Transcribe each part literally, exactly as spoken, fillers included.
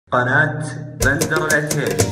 قناة بندر العتيبي.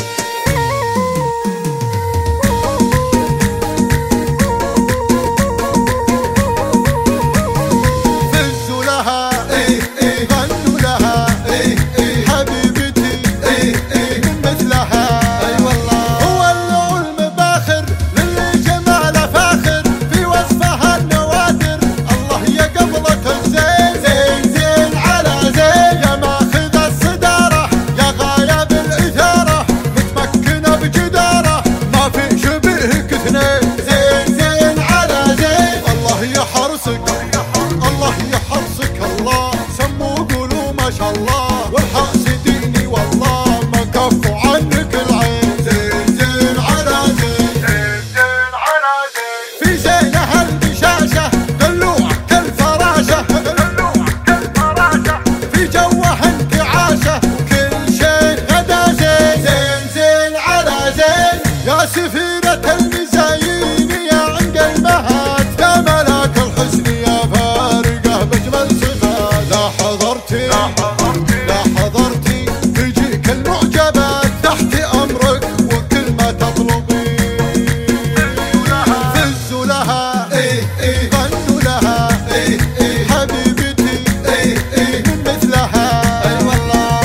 فزوا لها ايه ايه غنوا لها ايه ايه حبيبتي ايه ايه من مثلها. اي والله هو العلم باخر للي جماله فاخر في وصفها النوادر. الله يا قبلة الزين زين زين على زين يا ماخذ الصدارة يا غايب الإثارة متمكنة بجدارة ما في شبهك اثنين. زين زين على زين الله يحرسك الله يحرسك الله سموا قولوا ما شاء الله والحاسدين والله ما كفوا عنك العين. زين زين على زين زين زين على زين في زينها البشاشة دلوع كالفراشة دلوع كالفراشة في جوها انتعاشة وكل شيء غدا زين. زين زين على زين يا سفيرة المزايين يا عند المهات يا ملاك الحسن يا فارقة بجمل صفات. لا حضرتي لا حضرتي تجيك المعجبات تحت أمرك وكل ما تطلبين. فزوا لها ايه ايه غنوا لها ايه ايه حبيبتي ايه ايه من مثلها. اي والله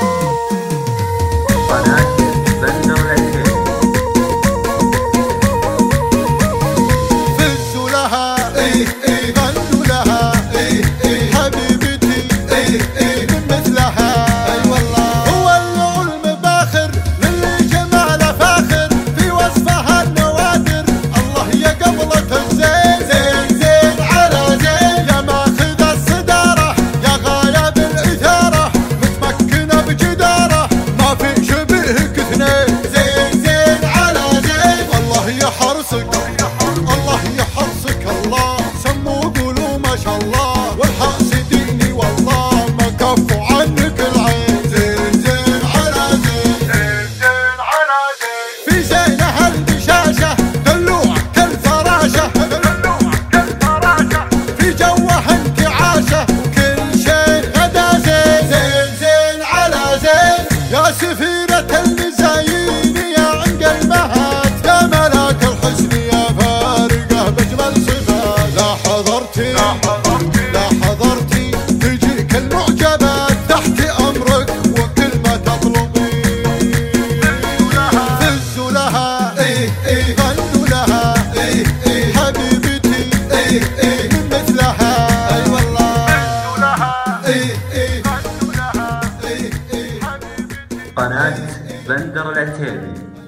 قناة بندر العتيبي. فزوا لها ايه ايه غنوا لها ايه ايه حبيبتي ايه ايه من مثلها. اي والله هو العلم باخر للي جماله فاخر في وصفها النوادر. الله يا قبلة الزين زين زين على زين يا ماخذ الصدارة يا غايب الإثارة متمكنة بجدارة ما في شبهك اثنين. زين زين على زين الله يحرسك الله يحرسك الله سموا قولوا ما شاء الله والحاسدين والله ما كفوا عنك العين. زين زين على زين زين زين على زين في زينها البشاشة دلوع كالفراشة دلوع كالفراشة في جوها انتعاشة وكل شيء غدا زين. زين زين على زين يا سفيرة المزايين يا عند المهات يا ملاك الحسن يا فارقة بجمل صفات. لا حضرتي لا حضرتي تجيك المعجبات تحت أمرك وكل ما تطلبين. فزوا لها ايه ايه غنوا لها ايه ايه حبيبتي ايه ايه من مثلها. اي والله فزوا لها ايه ايه غنوا لها ايه ايه حبيبتي. قناة بندر العتيبي.